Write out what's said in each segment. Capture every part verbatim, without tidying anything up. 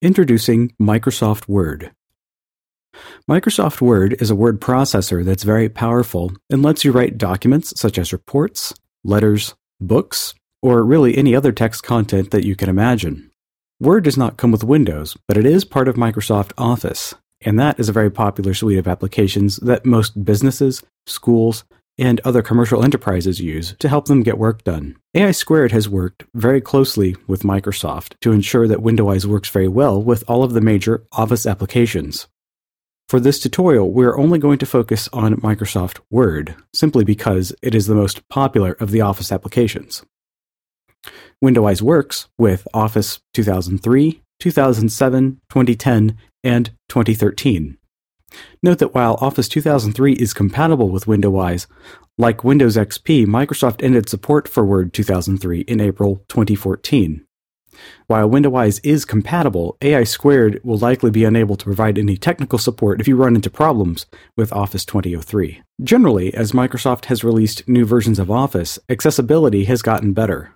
Introducing Microsoft Word. Microsoft Word is a word processor that's very powerful and lets you write documents such as reports, letters, books, or really any other text content that you can imagine. Word does not come with Windows, but it is part of Microsoft Office, and that is a very popular suite of applications that most businesses, schools, and other commercial enterprises use to help them get work done. A I Squared has worked very closely with Microsoft to ensure that Windows works very well with all of the major Office applications. For this tutorial, we're only going to focus on Microsoft Word, simply because it is the most popular of the Office applications. Windows works with Office two thousand three, two thousand seven, twenty ten, and twenty thirteen. Note that while Office two thousand three is compatible with Windows, like Windows X P, Microsoft ended support for Word two thousand three in April twenty fourteen. While Windows is compatible, A I Squared will likely be unable to provide any technical support if you run into problems with Office twenty oh three. Generally, as Microsoft has released new versions of Office, accessibility has gotten better.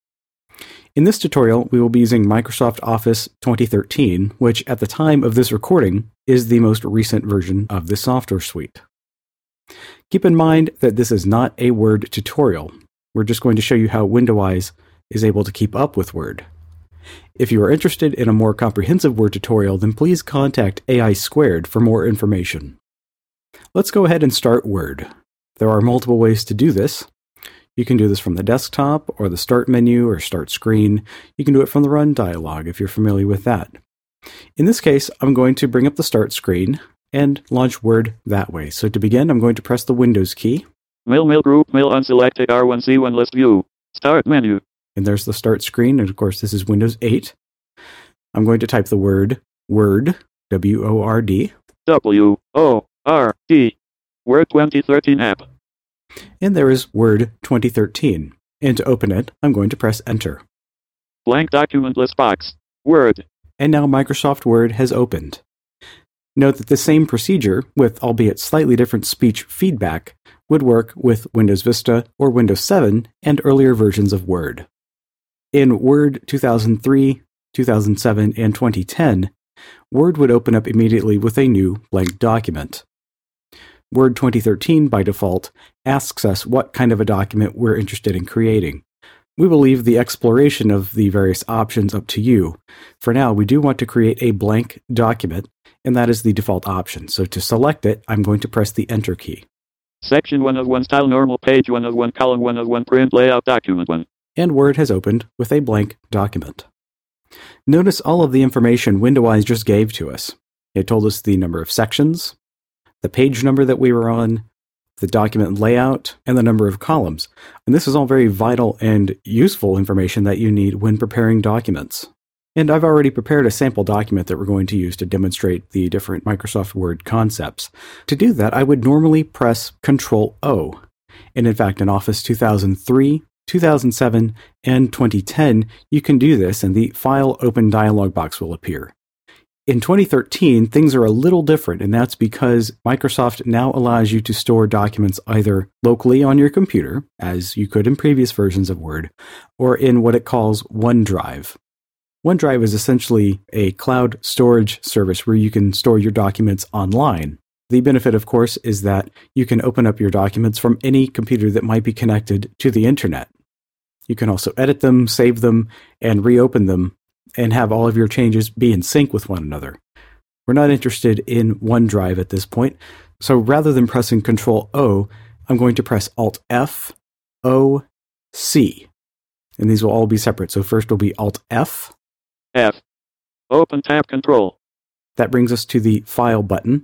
In this tutorial, we will be using Microsoft Office twenty thirteen, which at the time of this recording is the most recent version of the software suite. Keep in mind that this is not a Word tutorial. We're just going to show you how Windows is able to keep up with Word. If you are interested in a more comprehensive Word tutorial, then please contact A I Squared for more information. Let's go ahead and start Word. There are multiple ways to do this. You can do this from the desktop, or the Start menu, or Start screen. You can do it from the Run dialog if you're familiar with that. In this case, I'm going to bring up the Start screen and launch Word that way. So to begin, I'm going to press the Windows key. Mail Mail Group Mail Unselected R one C one List View. Start menu. And there's the Start screen, and of course this is Windows eight. I'm going to type the word Word, W O R D. W O R D. Word twenty thirteen app. And there is Word twenty thirteen. And to open it, I'm going to press Enter. Blank document list box. Word. And now Microsoft Word has opened. Note that the same procedure, with albeit slightly different speech feedback, would work with Windows Vista or Windows seven and earlier versions of Word. In Word two thousand three, two thousand seven, and twenty ten, Word would open up immediately with a new blank document. Word twenty thirteen, by default, asks us what kind of a document we're interested in creating. We will leave the exploration of the various options up to you. For now, we do want to create a blank document, and that is the default option. So to select it, I'm going to press the Enter key. Section one of one Style Normal Page one of one Column one of one Print Layout Document one. And Word has opened with a blank document. Notice all of the information Windows just gave to us. It told us the number of sections, the page number that we were on, the document layout, and the number of columns. And this is all very vital and useful information that you need when preparing documents. And I've already prepared a sample document that we're going to use to demonstrate the different Microsoft Word concepts. To do that, I would normally press Control O. And in fact, in Office two thousand three, two thousand seven, and twenty ten, you can do this and the File Open dialog box will appear. In twenty thirteen, things are a little different, and that's because Microsoft now allows you to store documents either locally on your computer, as you could in previous versions of Word, or in what it calls OneDrive. OneDrive is essentially a cloud storage service where you can store your documents online. The benefit, of course, is that you can open up your documents from any computer that might be connected to the internet. You can also edit them, save them, and reopen them, and have all of your changes be in sync with one another. We're not interested in OneDrive at this point, so rather than pressing Control O, I'm going to press Alt F, O, C. And these will all be separate. So first will be Alt F. F. Open tab Control. That brings us to the File button.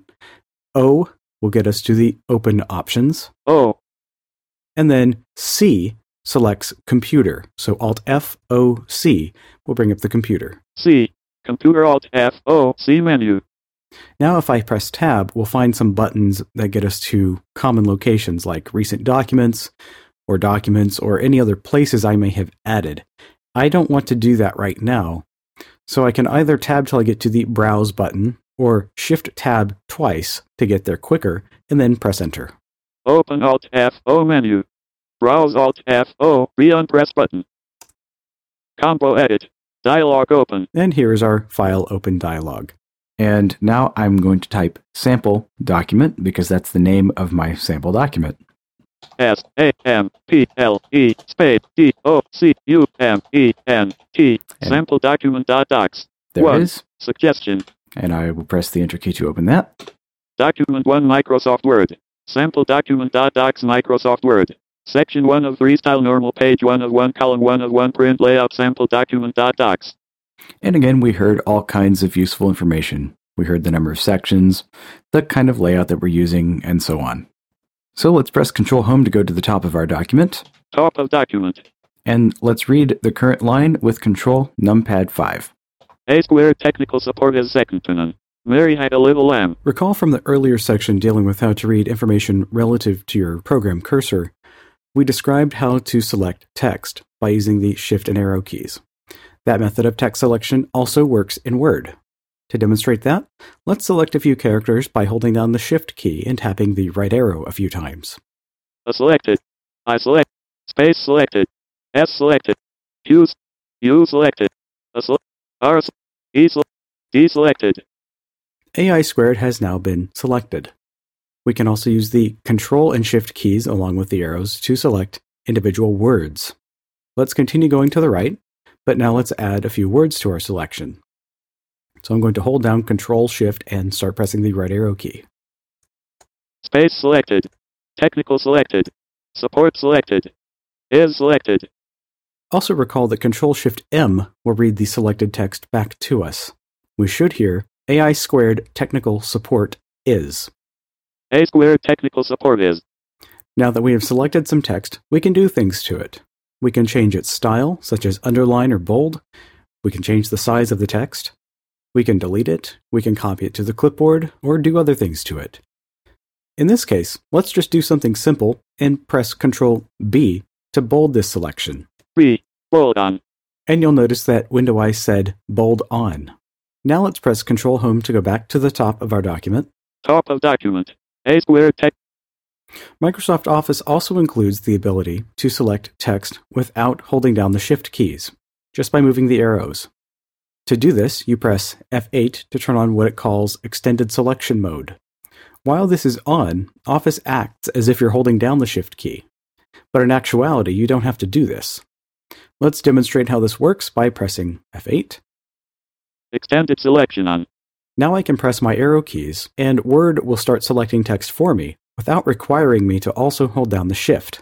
O will get us to the Open options. O. And then C selects Computer. So Alt F, O, C will bring up the computer. C. Computer Alt F, O, C menu. Now if I press Tab, we'll find some buttons that get us to common locations like Recent Documents, or Documents, or any other places I may have added. I don't want to do that right now, so I can either tab till I get to the Browse button, or Shift Tab twice to get there quicker, and then press Enter. Open Alt F, O menu. Browse Alt F, O, re-unpress button. Combo Edit. Dialog open. And here is our file open dialog. And now I'm going to type sample document because that's the name of my sample document. S A M P L E space D O C U M E N T sample document dot docs. There one. it is. Suggestion. And I will press the enter key to open that. Document one Microsoft Word. Sample document dot docs Microsoft Word. Section one of three style normal page one of one column one of one print layout sample document dot docs. And again, we heard all kinds of useful information. We heard the number of sections, the kind of layout that we're using, and so on. So let's press Control Home to go to the top of our document. Top of document. And let's read the current line with Control Numpad five. A squared technical support is second to none. Mary had a little lamb. Recall from the earlier section dealing with how to read information relative to your program cursor, we described how to select text by using the Shift and Arrow keys. That method of text selection also works in Word. To demonstrate that, let's select a few characters by holding down the Shift key and tapping the right arrow a few times. A selected. I select. Space selected. S selected. Q. U selected. A sele- R. E. D selected. A I squared has now been selected. We can also use the Control and Shift keys along with the arrows to select individual words. Let's continue going to the right, but now let's add a few words to our selection. So I'm going to hold down Control Shift and start pressing the right arrow key. Space selected. Technical selected. Support selected. Is selected. Also recall that Control Shift M will read the selected text back to us. We should hear A I squared technical support is. A squared technical support is. Now that we have selected some text, we can do things to it. We can change its style, such as underline or bold. We can change the size of the text. We can delete it, we can copy it to the clipboard, or do other things to it. In this case, let's just do something simple and press Control B to bold this selection. B. Bold on. And you'll notice that WindowEye said Bold On. Now let's press Control Home to go back to the top of our document. Top of document. A squared text. Microsoft Office also includes the ability to select text without holding down the Shift keys, just by moving the arrows. To do this, you press F eight to turn on what it calls Extended Selection Mode. While this is on, Office acts as if you're holding down the Shift key. But in actuality, you don't have to do this. Let's demonstrate how this works by pressing F eight. Extended selection on. Now I can press my arrow keys, and Word will start selecting text for me, without requiring me to also hold down the Shift.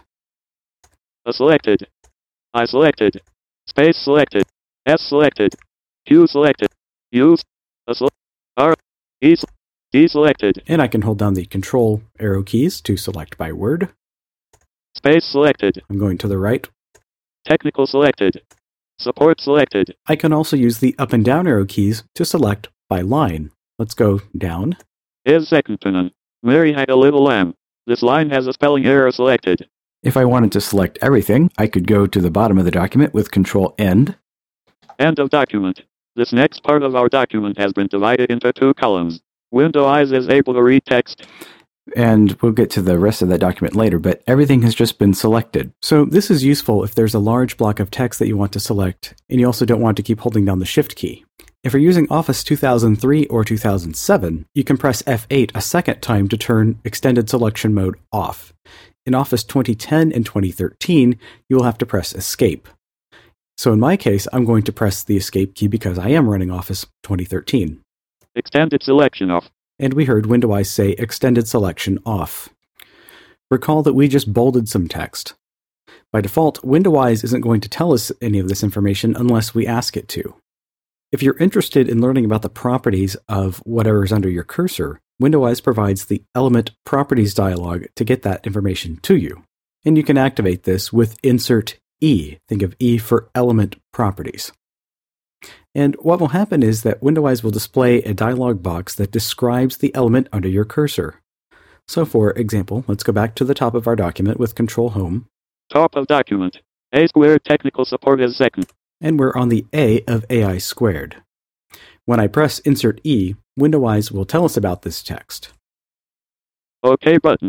A selected. I selected. Space selected. S selected. Q selected. U. A sele- R. E. D selected. And I can hold down the Control arrow keys to select by word. Space selected. I'm going to the right. Technical selected. Support selected. I can also use the up and down arrow keys to select by line. Let's go down. Is second to none. Mary had a little lamb. This line has a spelling error selected. If I wanted to select everything, I could go to the bottom of the document with Control End. End of document. This next part of our document has been divided into two columns. WindowEye is able to read text. And we'll get to the rest of that document later, but everything has just been selected. So this is useful if there's a large block of text that you want to select, and you also don't want to keep holding down the Shift key. If you're using Office two thousand three or two thousand seven, you can press F eight a second time to turn Extended Selection Mode off. In Office twenty ten and twenty thirteen, you will have to press Escape. So in my case, I'm going to press the Escape key because I am running Office twenty thirteen. Extended selection off. And we heard WindowEye say Extended Selection off. Recall that we just bolded some text. By default, WindowEye isn't going to tell us any of this information unless we ask it to. If you're interested in learning about the properties of whatever is under your cursor, WindowEye provides the Element Properties dialog to get that information to you. And you can activate this with Insert E. Think of E for Element Properties. And what will happen is that WindowEye will display a dialog box that describes the element under your cursor. So for example, let's go back to the top of our document with Control Home. Top of document. A squared technical support is second. And we're on the A of A I squared. When I press Insert E, WindowEye will tell us about this text. OK button.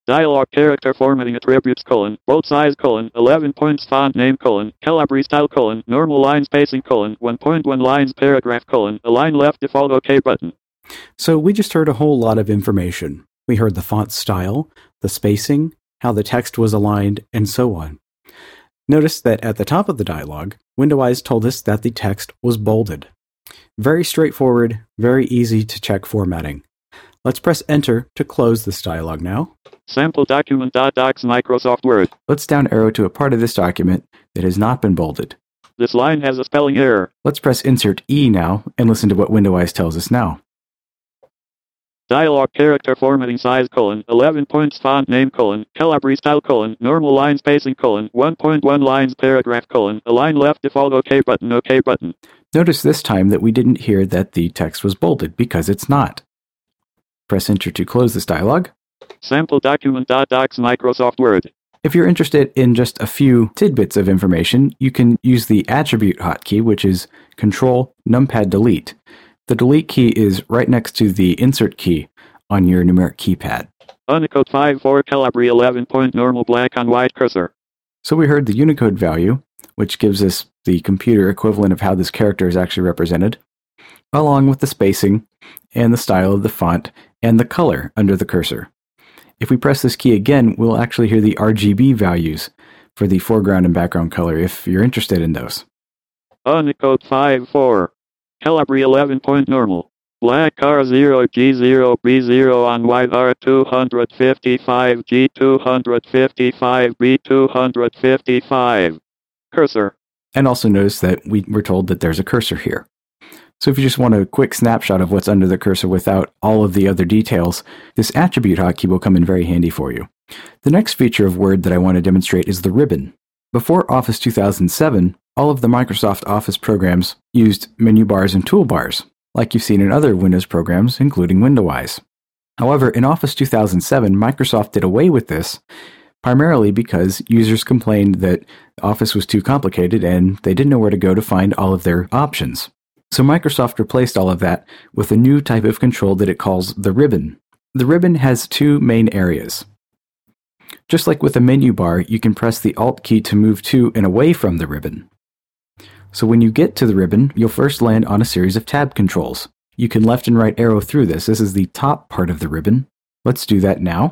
Dialog character formatting attributes colon, bold size colon, eleven points font name colon, Calibri style colon, normal line spacing colon, one point one lines paragraph colon, align left default OK button. So we just heard a whole lot of information. We heard the font style, the spacing, how the text was aligned, and so on. Notice that at the top of the dialog, Windowise told us that the text was bolded. Very straightforward, very easy to check formatting. Let's press Enter to close this dialog now. Sample document.docs Microsoft Word. Let's down arrow to a part of this document that has not been bolded. This line has a spelling error. Let's press Insert E now and listen to what Windowise tells us now. Dialog character formatting size colon, eleven points font name colon, Calibri style colon, normal line spacing colon, one point one lines paragraph colon, align left default OK button OK button. Notice this time that we didn't hear that the text was bolded because it's not. Press Enter to close this dialog. Sample document.docs Microsoft Word. If you're interested in just a few tidbits of information, you can use the attribute hotkey, which is Control Numpad Delete. The delete key is right next to the insert key on your numeric keypad. Unicode five four Calibri eleven point normal black on white cursor. So we heard the Unicode value, which gives us the computer equivalent of how this character is actually represented, along with the spacing and the style of the font and the color under the cursor. If we press this key again, we'll actually hear the R G B values for the foreground and background color if you're interested in those. Unicode five four. Calibri eleven point normal. Black R zero G zero B zero on white R two fifty-five G two fifty-five B two fifty-five. Cursor. And also notice that we were told that there's a cursor here. So if you just want a quick snapshot of what's under the cursor without all of the other details, this attribute hotkey will come in very handy for you. The next feature of Word that I want to demonstrate is the ribbon. Before Office two thousand seven, all of the Microsoft Office programs used menu bars and toolbars, like you've seen in other Windows programs, including Windowise. However, in Office two thousand seven, Microsoft did away with this, primarily because users complained that Office was too complicated and they didn't know where to go to find all of their options. So Microsoft replaced all of that with a new type of control that it calls the ribbon. The ribbon has two main areas. Just like with a menu bar, you can press the Alt key to move to and away from the ribbon. So when you get to the ribbon, you'll first land on a series of tab controls. You can left and right arrow through this. This is the top part of the ribbon. Let's do that now.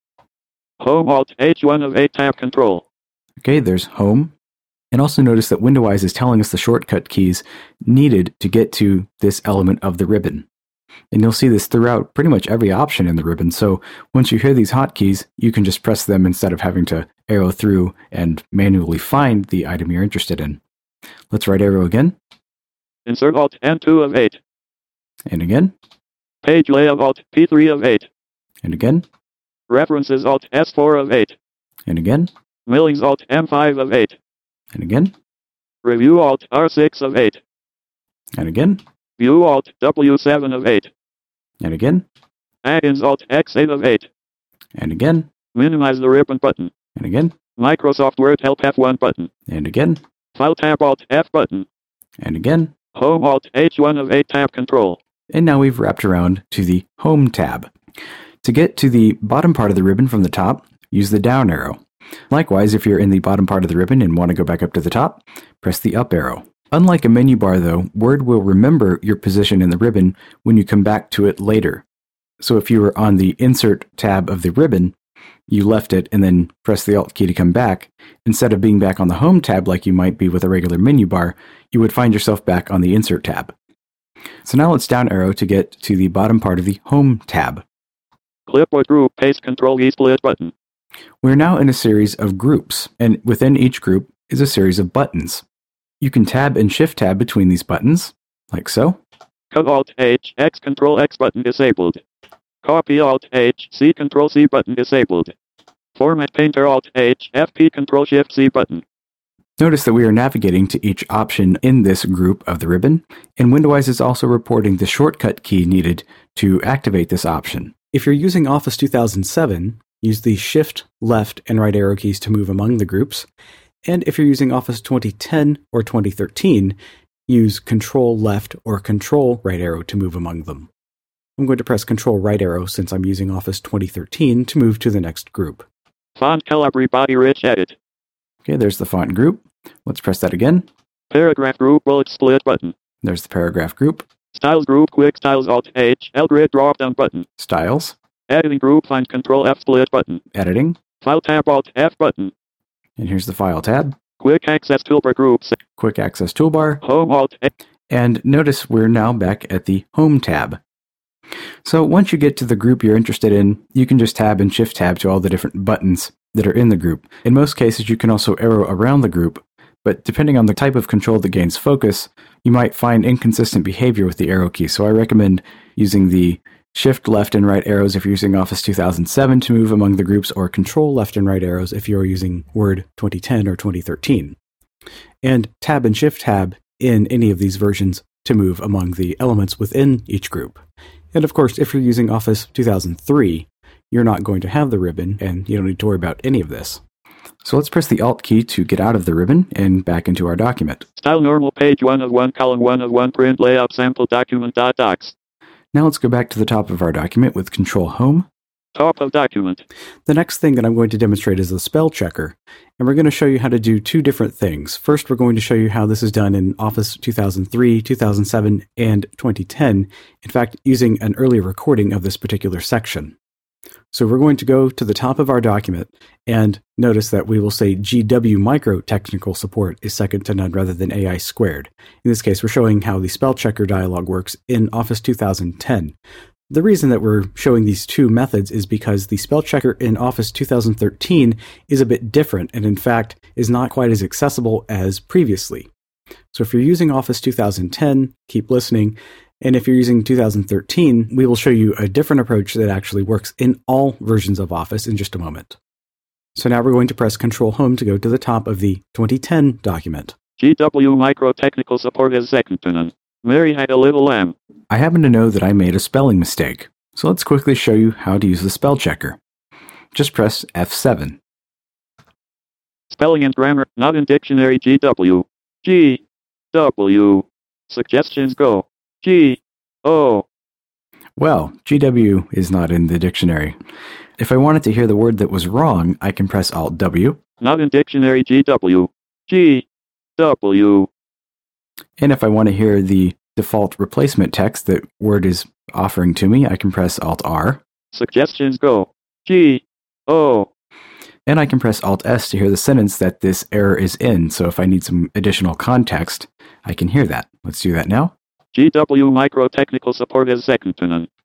Home Alt H one of eight tab control. Okay, there's Home. And also notice that Windowise is telling us the shortcut keys needed to get to this element of the ribbon. And you'll see this throughout pretty much every option in the ribbon. So once you hear these hotkeys, you can just press them instead of having to arrow through and manually find the item you're interested in. Let's right arrow again. Insert Alt N two of eight. And again. Page layout Alt P three of eight. And again. References Alt S four of eight. And again. Millings Alt M five of eight. And again. Review Alt R six of eight. And again. View Alt W seven of eight. And again. Add-ins Alt X eight of eight. And again. Minimize the ribbon button. And again. Microsoft Word Help F one button. And again. File tab Alt F button. And again. Home Alt H one of eight tab control. And now we've wrapped around to the Home tab. To get to the bottom part of the ribbon from the top, use the down arrow. Likewise, if you're in the bottom part of the ribbon and want to go back up to the top, press the up arrow. Unlike a menu bar though, Word will remember your position in the ribbon when you come back to it later. So if you were on the Insert tab of the ribbon, you left it and then press the Alt key to come back, instead of being back on the Home tab like you might be with a regular menu bar, you would find yourself back on the Insert tab. So now let's down arrow to get to the bottom part of the Home tab. Clipboard Group Paste Control E Split button. We're now in a series of groups, and within each group is a series of buttons. You can tab and shift tab between these buttons, like so. Cut Alt H, X Control X button disabled. Copy Alt H, C Control C button disabled. Format Painter Alt H, F P Control Shift C button. Notice that we are navigating to each option in this group of the ribbon, and Windowise is also reporting the shortcut key needed to activate this option. If you're using Office two thousand seven, use the Shift, Left, and Right arrow keys to move among the groups. And if you're using Office twenty ten or twenty thirteen, use Control Left or Control Right arrow to move among them. I'm going to press Control right arrow since I'm using Office twenty thirteen to move to the next group. Font Calibri Body Rich Edit. Okay, there's the font group. Let's press that again. Paragraph Group Bullet Split button. There's the paragraph group. Styles Group Quick Styles Alt H L Grid drop down button. Styles. Editing Group Find Control F Split button. Editing. File Tab Alt F button. And here's the File tab. Quick Access Toolbar Groups. Quick Access Toolbar. Home Alt A. And notice we're now back at the Home tab. So once you get to the group you're interested in, you can just tab and shift tab to all the different buttons that are in the group. In most cases, you can also arrow around the group, but depending on the type of control that gains focus, you might find inconsistent behavior with the arrow key. So I recommend using the shift left and right arrows if you're using Office two thousand seven to move among the groups, or control left and right arrows if you're using Word twenty ten or twenty thirteen. And tab and shift tab in any of these versions to move among the elements within each group. And of course, if you're using Office two thousand three, you're not going to have the ribbon, and you don't need to worry about any of this. So let's press the Alt key to get out of the ribbon and back into our document. Style normal page one of one, column one of one, print layout sample document dot docs. Now let's go back to the top of our document with Control Home. Top of document. The next thing that I'm going to demonstrate is the spell checker, and we're going to show you how to do two different things. First, we're going to show you how this is done in Office two thousand three, two thousand seven, and twenty ten, in fact, using an earlier recording of this particular section. So we're going to go to the top of our document, and notice that we will say G W Micro Technical Support is second to none rather than A I squared. In this case, we're showing how the spell checker dialog works in Office two thousand ten. The reason that we're showing these two methods is because the spell checker in Office two thousand thirteen is a bit different, and in fact is not quite as accessible as previously. So if you're using Office two thousand ten, keep listening. And if you're using two thousand thirteen, we will show you a different approach that actually works in all versions of Office in just a moment. So now we're going to press Control Home to go to the top of the twenty ten document. G W Micro Technical Support is second to none. Mary had a little lamb. I happen to know that I made a spelling mistake, so let's quickly show you how to use the spell checker. Just press F seven. Spelling and grammar, not in dictionary. G W. G W. Suggestions go. G O. Well, G W is not in the dictionary. If I wanted to hear the word that was wrong, I can press Alt W. Not in dictionary. G W. G W. And if I want to hear the default replacement text that Word is offering to me, I can press Alt R. Suggestions go. G O. And I can press Alt S to hear the sentence that this error is in. So if I need some additional context, I can hear that. Let's do that now. G W Micro Technical Support is second to none.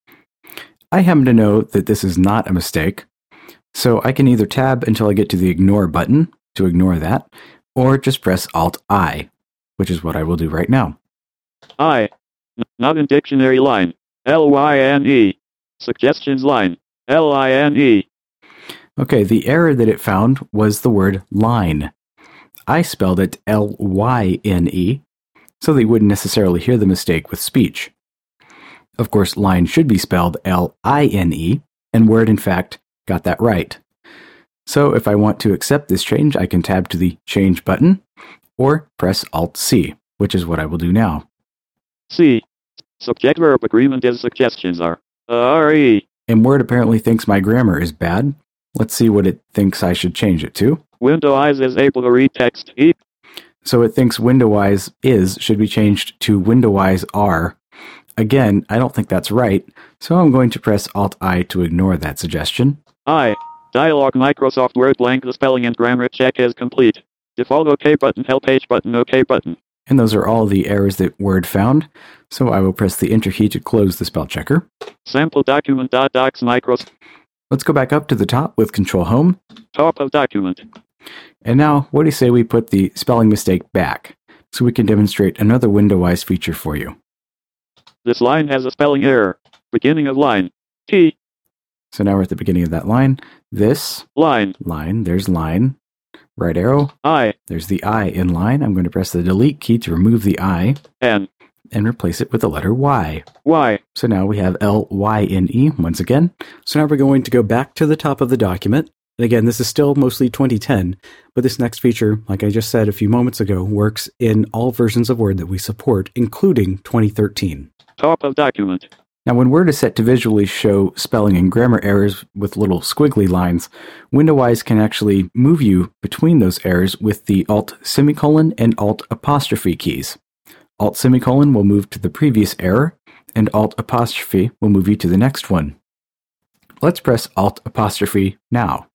I happen to know that this is not a mistake, so I can either tab until I get to the Ignore button to ignore that, or just press Alt I, which is what I will do right now. I. N- not in dictionary line. L Y N E. Suggestions line. L I N E. Okay, the error that it found was the word line. I spelled it L Y N E, so they wouldn't necessarily hear the mistake with speech. Of course, line should be spelled L I N E, and Word, in fact, got that right. So if I want to accept this change, I can tab to the Change button, or press Alt C, which is what I will do now. C. Subject verb agreement is suggestions are. R E. And Word apparently thinks my grammar is bad. Let's see what it thinks I should change it to. Window eyes is able to read text. E. So it thinks window eyes is should be changed to window eyes are. Again, I don't think that's right, so I'm going to press Alt I to ignore that suggestion. I. Dialog Microsoft Word blank. The spelling and grammar check is complete. Default OK button. Help page button. OK button. And those are all the errors that Word found, so I will press the Enter key to close the spell checker. Sample document dot docs Microsoft. Let's go back up to the top with Control Home. Top of document. And now, what do you say we put the spelling mistake back, so we can demonstrate another window-wise feature for you. This line has a spelling error. Beginning of line. T. So now we're at the beginning of that line. This. Line. Line. There's line. Right arrow. I. There's the I in line. I'm going to press the Delete key to remove the I. N. And replace it with the letter Y. Y. So now we have L Y N E once again. So now we're going to go back to the top of the document. And again, this is still mostly twenty ten, but this next feature, like I just said a few moments ago, works in all versions of Word that we support, including twenty thirteen. Top of document. Now, when Word is set to visually show spelling and grammar errors with little squiggly lines, Windowise can actually move you between those errors with the Alt semicolon and Alt apostrophe keys. Alt semicolon will move to the previous error, and Alt apostrophe will move you to the next one. Let's press Alt apostrophe now.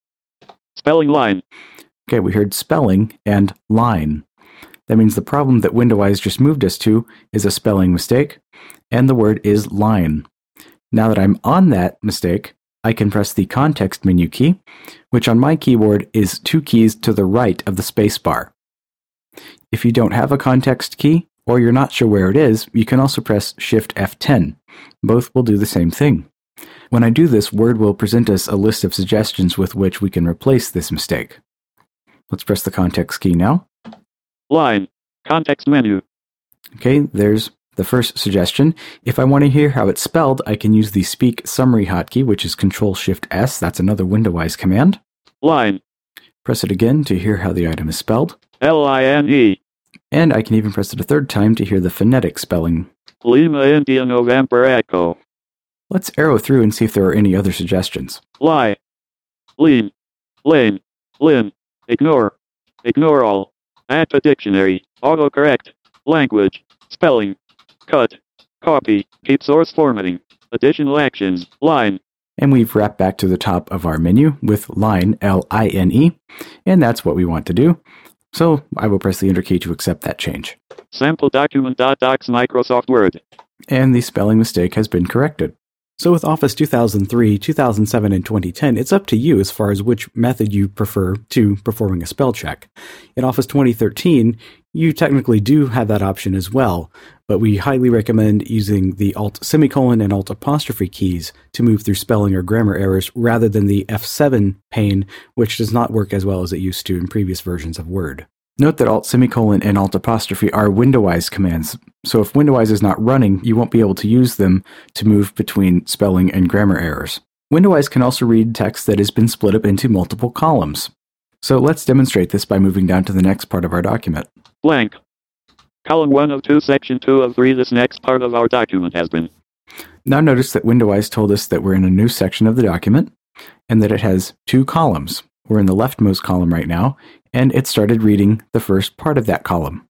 Spelling line. Okay, we heard spelling and line. That means the problem that Windowise just moved us to is a spelling mistake, and the word is line. Now that I'm on that mistake, I can press the context menu key, which on my keyboard is two keys to the right of the space bar. If you don't have a context key, or you're not sure where it is, you can also press Shift F ten. Both will do the same thing. When I do this, Word will present us a list of suggestions with which we can replace this mistake. Let's press the context key now. Line. Context menu. Okay, there's the first suggestion. If I want to hear how it's spelled, I can use the Speak Summary hotkey, which is Control Shift S. That's another Windowise command. Line. Press it again to hear how the item is spelled. L I N E. And I can even press it a third time to hear the phonetic spelling. Lima India November Echo. Let's arrow through and see if there are any other suggestions. Lie. Lean. Lane. Lin. Ignore. Ignore all. Add to dictionary. Autocorrect. Language. Spelling. Cut. Copy. Keep source formatting. Additional actions. Line. And we've wrapped back to the top of our menu with line, L I N E, and that's what we want to do. So I will press the Enter key to accept that change. Sample document.docs Microsoft Word. And the spelling mistake has been corrected. So with Office two thousand three, two thousand seven, and twenty ten, it's up to you as far as which method you prefer to performing a spell check. In Office twenty thirteen, you technically do have that option as well, but we highly recommend using the Alt semicolon and Alt apostrophe keys to move through spelling or grammar errors rather than the F seven pane, which does not work as well as it used to in previous versions of Word. Note that Alt semicolon and Alt apostrophe are Windowise commands, so if Windowise is not running, you won't be able to use them to move between spelling and grammar errors. Windowise can also read text that has been split up into multiple columns. So let's demonstrate this by moving down to the next part of our document. Blank. Column one of two, section two of three. This next part of our document has been. Now notice that Windowise told us that we're in a new section of the document, and that it has two columns. We're in the leftmost column right now, and it started reading the first part of that column.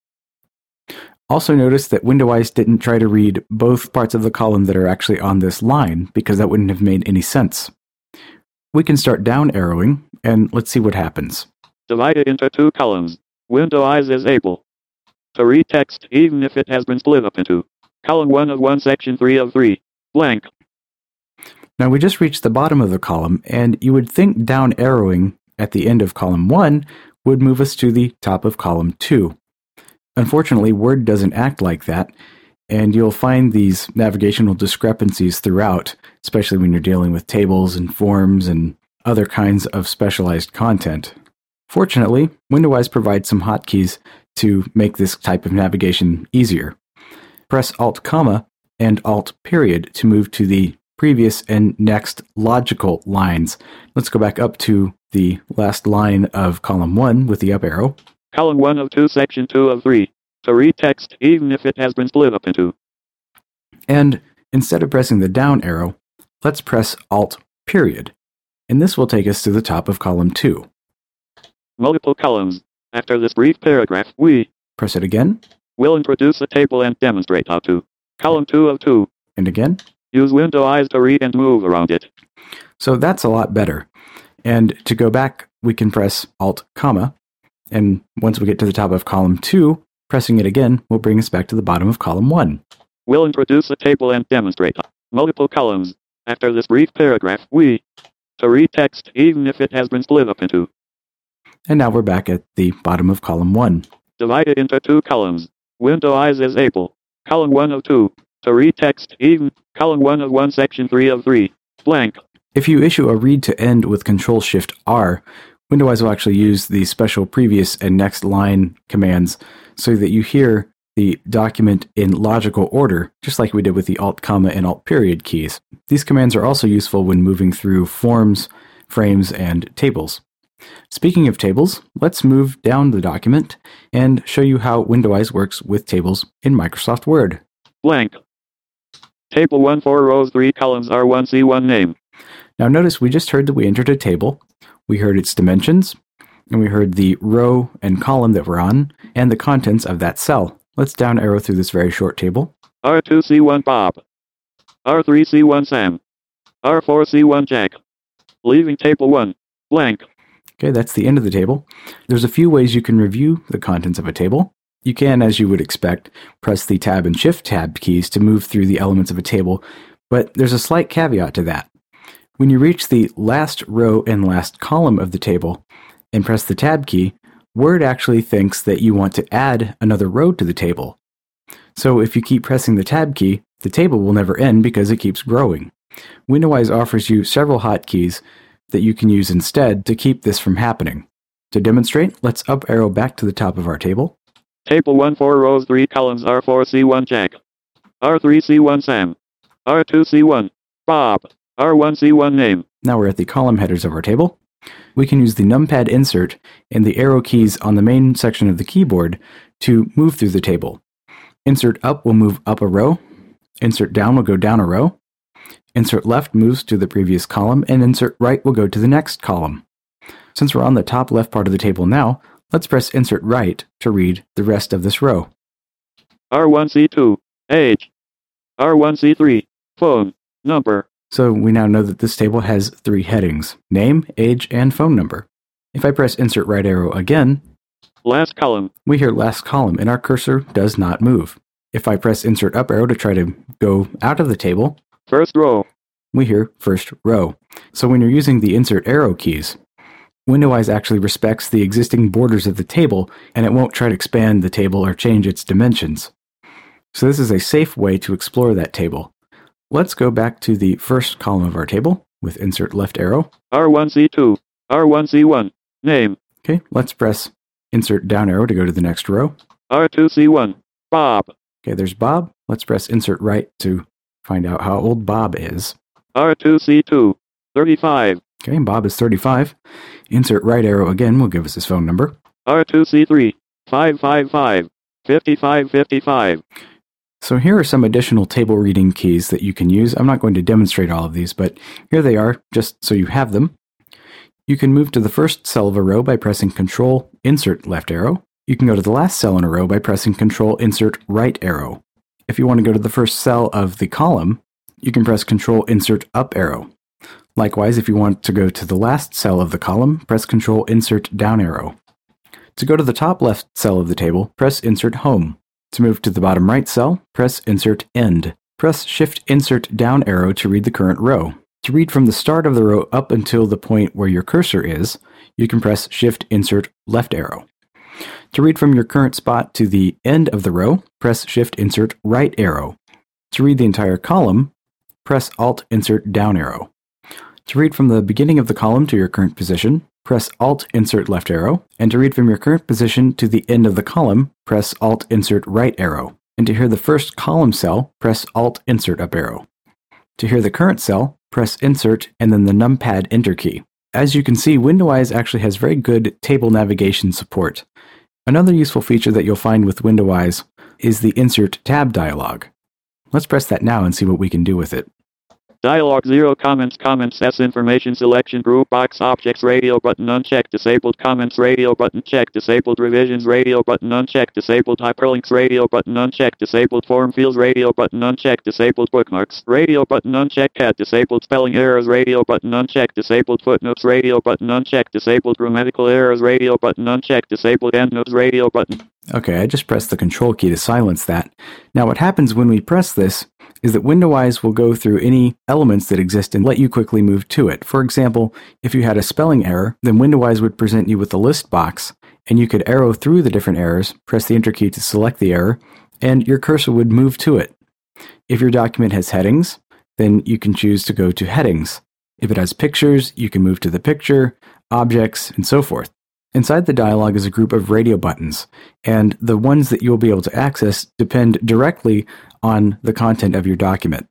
Also notice that Windowise didn't try to read both parts of the column that are actually on this line, because that wouldn't have made any sense. We can start down arrowing, and let's see what happens. Divided into two columns. Windowise is able to read text even if it has been split up into. Column one of one, section three of three. Blank. Now we just reached the bottom of the column, and you would think down arrowing at the end of column one would move us to the top of column two. Unfortunately, Word doesn't act like that, and you'll find these navigational discrepancies throughout, especially when you're dealing with tables and forms and other kinds of specialized content. Fortunately, Windowise provides some hotkeys to make this type of navigation easier. Press Alt comma and Alt period to move to the previous and next logical lines. Let's go back up to the last line of column one with the up arrow. Column one of two, section two of three. To read text even if it has been split up into. And instead of pressing the down arrow, let's press Alt period. And this will take us to the top of column two. Multiple columns. After this brief paragraph, we press it again. Will introduce a table and demonstrate how to. Column two of two. And again. Use Windowise to read and move around it. So that's a lot better. And to go back, we can press Alt comma. And once we get to the top of column two, pressing it again will bring us back to the bottom of column one. Will introduce a table and demonstrate multiple columns. After this brief paragraph, we to read text even if it has been split up into. And now we're back at the bottom of column one. Divided into two columns. Windowise is able. Column one of two. To read text even. Column one of one, section three of three. Blank. If you issue a read to end with Control Shift R, Windowise will actually use the special previous and next line commands so that you hear the document in logical order, just like we did with the Alt comma and Alt period keys. These commands are also useful when moving through forms, frames, and tables. Speaking of tables, let's move down the document and show you how Windowise works with tables in Microsoft Word. Blank. Table one, four rows, three columns, R one C one name. Now notice we just heard that we entered a table, we heard its dimensions, and we heard the row and column that we're on, and the contents of that cell. Let's down arrow through this very short table. R two C one Bob. R three C one Sam. R four C one Jack. Leaving table one, blank. Okay, that's the end of the table. There's a few ways you can review the contents of a table. You can, as you would expect, press the Tab and Shift tab keys to move through the elements of a table, but there's a slight caveat to that. When you reach the last row and last column of the table and press the Tab key, Word actually thinks that you want to add another row to the table. So if you keep pressing the Tab key, the table will never end because it keeps growing. Windowise offers you several hotkeys that you can use instead to keep this from happening. To demonstrate, let's up arrow back to the top of our table. Table one, four rows, three columns, R four C one Jack. R three C one Sam. R two C one Bob. R one C one name. Now we're at the column headers of our table. We can use the numpad insert and the arrow keys on the main section of the keyboard to move through the table. Insert up will move up a row. Insert down will go down a row. Insert left moves to the previous column, and insert right will go to the next column. Since we're on the top left part of the table now, let's press insert right to read the rest of this row. R one C two, age. R one C three, phone, number. So we now know that this table has three headings: name, age, and phone number. If I press insert right arrow again, last column, we hear last column, and our cursor does not move. If I press insert up arrow to try to go out of the table, first row, we hear first row. So when you're using the insert arrow keys, Windowise actually respects the existing borders of the table, and it won't try to expand the table or change its dimensions. So this is a safe way to explore that table. Let's go back to the first column of our table with insert left arrow. R one C two, R one C one, name. Okay, let's press insert down arrow to go to the next row. R two C one, Bob. Okay, there's Bob. Let's press insert right to find out how old Bob is. R two C two, thirty-five. Okay, Bob is thirty-five. Insert right arrow again will give us his phone number. R two C three, five five five, fifty-five fifty-five. So here are some additional table reading keys that you can use. I'm not going to demonstrate all of these, but here they are, just so you have them. You can move to the first cell of a row by pressing Control Insert left arrow. You can go to the last cell in a row by pressing Control Insert right arrow. If you want to go to the first cell of the column, you can press Control Insert up arrow. Likewise, if you want to go to the last cell of the column, press Control Insert down arrow. To go to the top left cell of the table, press Insert home. To move to the bottom right cell, press Insert end. Press Shift Insert down arrow to read the current row. To read from the start of the row up until the point where your cursor is, you can press Shift Insert left arrow. To read from your current spot to the end of the row, press Shift Insert right arrow. To read the entire column, press Alt Insert down arrow. To read from the beginning of the column to your current position, press Alt Insert left arrow. And to read from your current position to the end of the column, press Alt Insert right arrow. And to hear the first column cell, press Alt Insert up arrow. To hear the current cell, press Insert and then the numpad enter key. As you can see, Windowise actually has very good table navigation support. Another useful feature that you'll find with Windowise is the Insert tab dialog. Let's press that now and see what we can do with it. Dialog zero comments comments S information selection group box objects radio button unchecked disabled comments radio button checked disabled revisions radio button unchecked disabled hyperlinks radio button unchecked disabled form fields radio button unchecked disabled bookmarks radio button unchecked cat disabled spelling errors radio button unchecked disabled footnotes radio button unchecked disabled grammatical errors radio button unchecked disabled endnotes radio button. Okay, I just pressed the control key to silence that. Now what happens when we press this is that Windowise will go through any elements that exist and let you quickly move to it. For example, if you had a spelling error, then Windowise would present you with a list box, and you could arrow through the different errors, press the enter key to select the error, and your cursor would move to it. If your document has headings, then you can choose to go to headings. If it has pictures, you can move to the picture, objects, and so forth. Inside the dialog is a group of radio buttons, and the ones that you'll be able to access depend directly on the content of your document.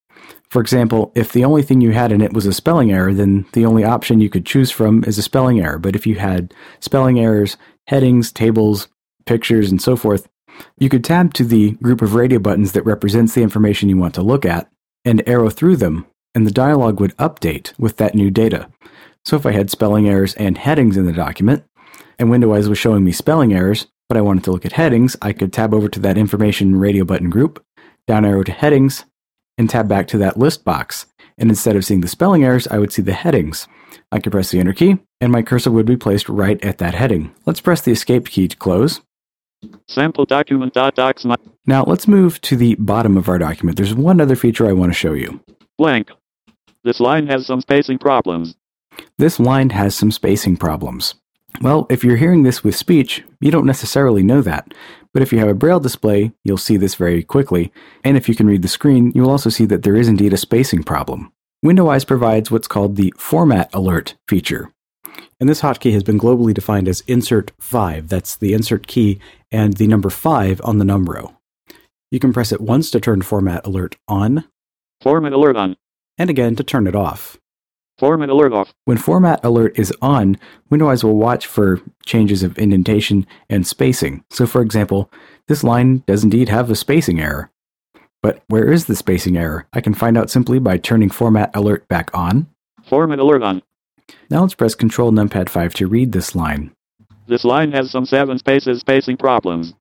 For example, if the only thing you had in it was a spelling error, then the only option you could choose from is a spelling error. But if you had spelling errors, headings, tables, pictures, and so forth, You could tab to the group of radio buttons that represents the information you want to look at, and arrow through them, and the dialog would update with that new data. So if I had spelling errors and headings in the document, and Windows was showing me spelling errors, but I wanted to look at headings, I could tab over to that information radio button group, down arrow to headings, and tab back to that list box. And instead of seeing the spelling errors, I would see the headings. I could press the enter key, and my cursor would be placed right at that heading. Let's press the escape key to close. Sample document docs. Now let's move to the bottom of our document. There's one other feature I want to show you. Blank. This line has some spacing problems. This line has some spacing problems. Well, if you're hearing this with speech, you don't necessarily know that. But if you have a Braille display, you'll see this very quickly. And if you can read the screen, you'll also see that there is indeed a spacing problem. Windows provides what's called the Format Alert feature. And this hotkey has been globally defined as insert five. That's the insert key and the number five on the numero. You can press it once to turn Format Alert on. Format Alert on. And again to turn it off. Format Alert off. When Format Alert is on, Windows will watch for changes of indentation and spacing. So for example, this line does indeed have a spacing error. But where is the spacing error? I can find out simply by turning Format Alert back on. Format Alert on. Now let's press Control Numpad five to read this line. This line has some seven spaces spacing problems.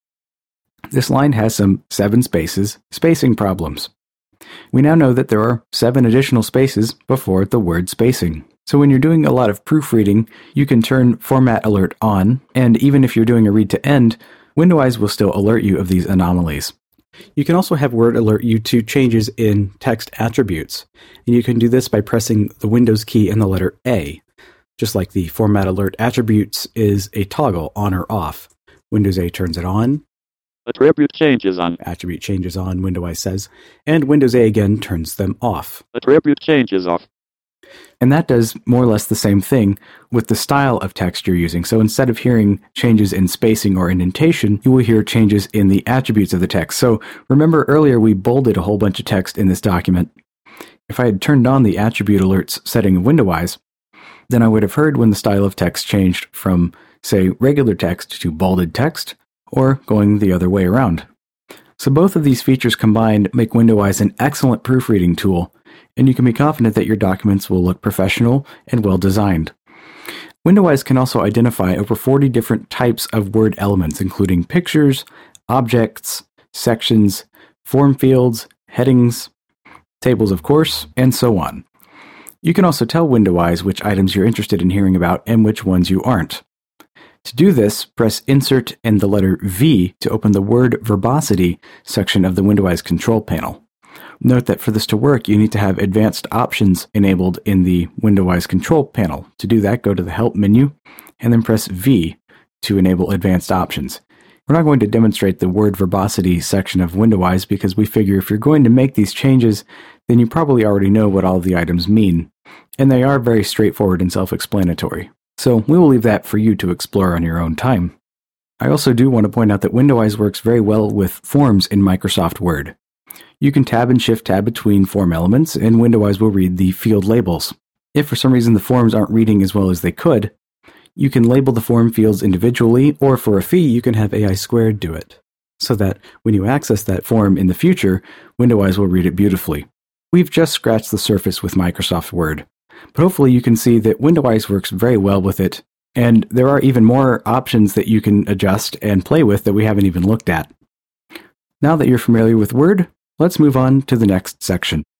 This line has some seven spaces spacing problems. We now know that there are seven additional spaces before the word spacing. So when you're doing a lot of proofreading, you can turn Format Alert on, and even if you're doing a read to end, Windows will still alert you of these anomalies. You can also have Word alert you to changes in text attributes, and you can do this by pressing the Windows key and the letter A. Just like the Format Alert attributes is a toggle on or off. Windows A turns it on. Attribute changes on. Attribute changes on, Windows says, and Windows A again turns them off. Attribute changes off. And that does more or less the same thing with the style of text you're using. So instead of hearing changes in spacing or indentation, you will hear changes in the attributes of the text. So remember earlier we bolded a whole bunch of text in this document. If I had turned on the attribute alerts setting of Windows, then I would have heard when the style of text changed from, say, regular text to bolded text, or going the other way around. So both of these features combined make Windows an excellent proofreading tool, and you can be confident that your documents will look professional and well designed. Windows can also identify over forty different types of Word elements, including pictures, objects, sections, form fields, headings, tables of course, and so on. You can also tell Windows which items you're interested in hearing about and which ones you aren't. To do this, press Insert and the letter V to open the Word Verbosity section of the Windows control panel. Note that for this to work, you need to have advanced options enabled in the Windows control panel. To do that, go to the Help menu and then press V to enable advanced options. We're not going to demonstrate the Word Verbosity section of Windows because we figure if you're going to make these changes, then you probably already know what all of the items mean. And they are very straightforward and self-explanatory. So we will leave that for you to explore on your own time. I also do want to point out that Windows works very well with forms in Microsoft Word. You can tab and shift tab between form elements, and Windows will read the field labels. If for some reason the forms aren't reading as well as they could, you can label the form fields individually, or for a fee, you can have A I Squared do it, so that when you access that form in the future, Windows will read it beautifully. We've just scratched the surface with Microsoft Word, but hopefully you can see that Windows works very well with it, and there are even more options that you can adjust and play with that we haven't even looked at. Now that you're familiar with Word, let's move on to the next section.